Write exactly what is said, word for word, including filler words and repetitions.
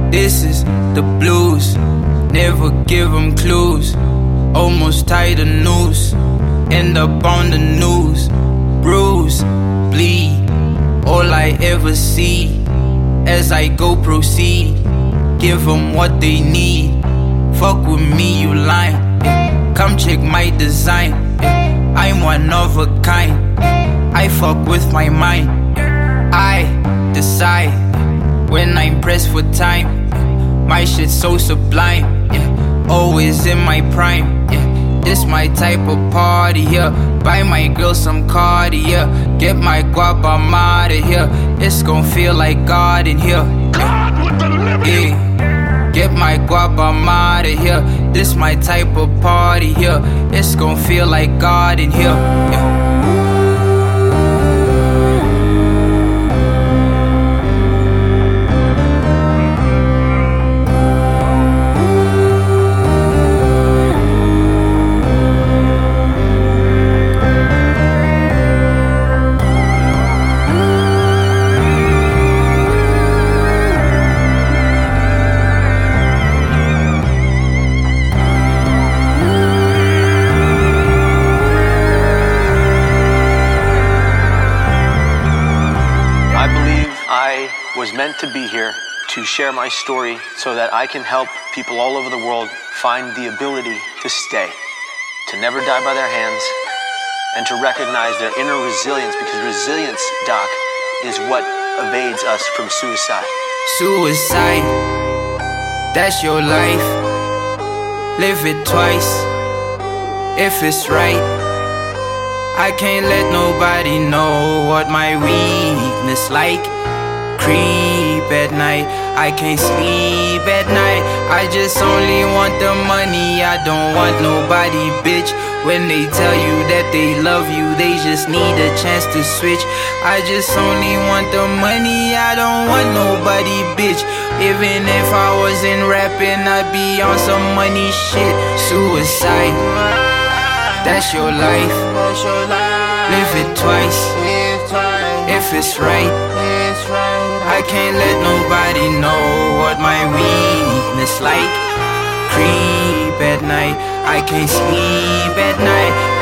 This is the blues, never give them clues. Almost tied the noose, end up on the news. Bruise, bleed, all I ever see. As I go proceed, give them what they need. Fuck with me, you lying, yeah. Come check my design, yeah. I'm one of a kind, yeah. I fuck with my mind, I decide when I'm pressed for time. My shit so sublime, yeah. Always in my prime, yeah. This my type of party, yeah. Buy my girl some Cartier, get my guap, I'm outta here. It's gon' feel like God in here, yeah. Yeah. Get my guap, I'm outta here. This my type of party, yeah. It's gon' feel like God in here, yeah. I was meant to be here to share my story so that I can help people all over the world find the ability to stay, to never die by their hands, and to recognize their inner resilience, because resilience, Doc, is what evades us from suicide. Suicide, that's your life. Live it twice, if it's right. I can't let nobody know what my weakness like. Creep at night, I can't sleep at night. I just only want the money, I don't want nobody, bitch. When they tell you that they love you, they just need a chance to switch. I just only want the money, I don't want nobody, bitch. Even if I wasn't rapping, I'd be on some money shit. Suicide, that's your life. Live it twice, if it's right. I can't let nobody know what my weakness like. Creep at night, I can't sleep at night.